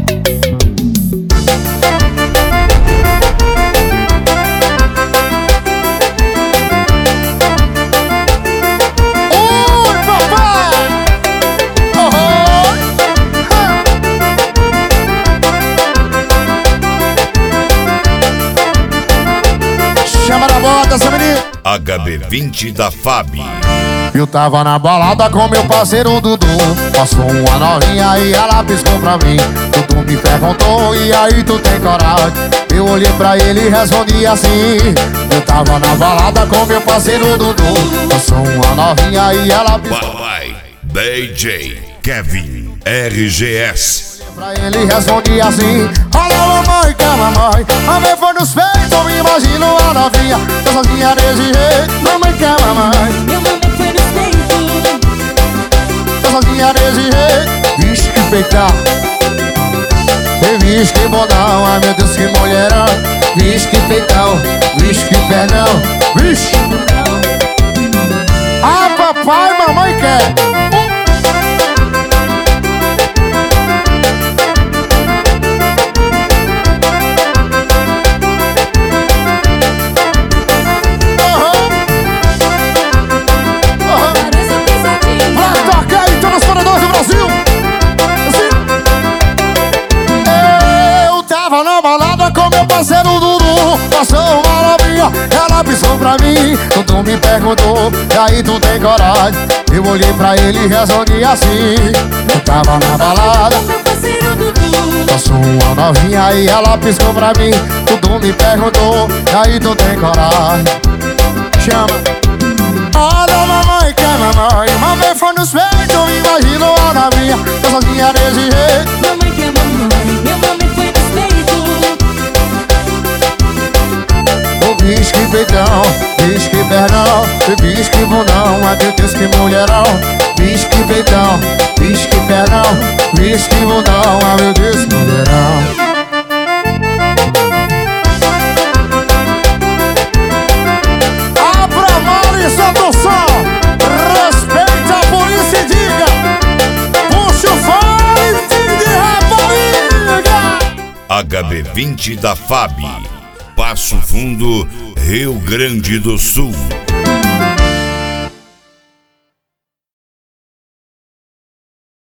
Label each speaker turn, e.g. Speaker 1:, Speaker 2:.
Speaker 1: Chama na bota, essa menina.
Speaker 2: HB20 da Fabi.
Speaker 1: Eu tava na balada com meu parceiro Dudu. Passou uma novinha e ela piscou pra mim. Dudu me perguntou, e aí tu tem coragem? Eu olhei pra ele e respondi assim. Eu tava na balada com meu parceiro Dudu. Passou uma novinha e ela piscou
Speaker 2: Vai, DJ Kevin RGS.
Speaker 1: pra ele respondi assim. Olha mamãe, que a mamãe amei foi nos peitos, imagino a novinha tá sozinha desse jeito. Mamãe, que a mamãe
Speaker 3: Meu nome foi nos peitos.
Speaker 1: tá sozinha desse jeito. Vixe, que peitão. Vixe, que bodão. Ai meu Deus, que mulherão. Vixe, que peitão. Vixe, que perdão. Vixe. Ah, papai, mamãe quer.
Speaker 3: Parece pesadinha.
Speaker 1: Vai tocar em todos os paredões do Brasil. Assim. Eu tava na balada com meu parceiro Dudu. Passou uma novinha, ela pisou pra mim. Dudu me perguntou, e aí tu tem coragem? Eu olhei pra ele e respondi assim. Eu tava na balada,
Speaker 3: Meu parceiro Dudu.
Speaker 1: passou uma novinha e ela piscou pra mim. Dudu me perguntou, e aí tu tem coragem? Chama. Olha mamãe, que é mamãe. Mamãe foi nos peitos, imagino a novinha tá sozinha desse jeito.
Speaker 3: Mamãe que é mamãe. Meu nome foi nos peitos.
Speaker 1: O bicho que peitão, bicho que perdão, bicho que bundão, ai meu Deus, que mulherão. Bicho que peitão, bicho que perdão, bicho que bundão, ai meu Deus, que mulherão. Abra Marisa do Sol, respeita a polícia e diga, puxa o fone de rapariga.
Speaker 2: HB20 da Fabi. Passo Fundo, Rio Grande do Sul.